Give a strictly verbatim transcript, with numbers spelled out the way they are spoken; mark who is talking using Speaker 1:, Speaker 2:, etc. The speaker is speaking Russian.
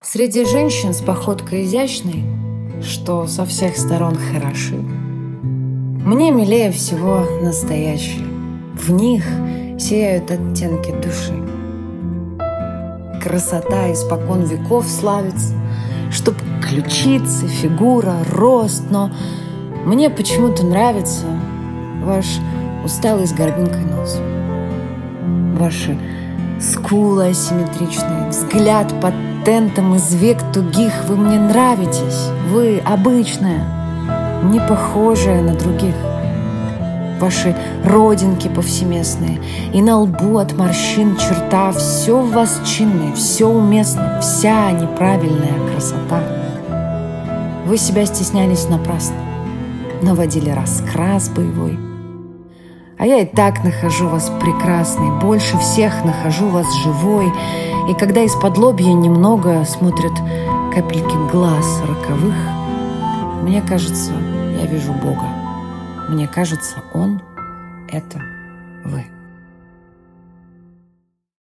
Speaker 1: Среди женщин с походкой изящной, что со всех сторон хороши, мне милее всего настоящие. В них сияют оттенки души. Красота испокон веков славится, чтоб ключицы, фигура, рост, но мне почему-то нравится ваш усталый с горбинкой нос, ваши скулы асимметричные, взгляд под тентом из век тугих. Вы мне нравитесь, вы обычная, не похожая на других. Ваши родинки повсеместные, и на лбу от морщин черта. Все в вас чинное, все уместно, вся неправильная красота. Вы себя стеснялись напрасно, наводили раскрас боевой. А я и так нахожу вас прекрасной, больше всех нахожу вас живой. И когда из-под лобья немного смотрят капельки глаз роковых, мне кажется, я вижу Бога. Мне кажется, Он — это вы.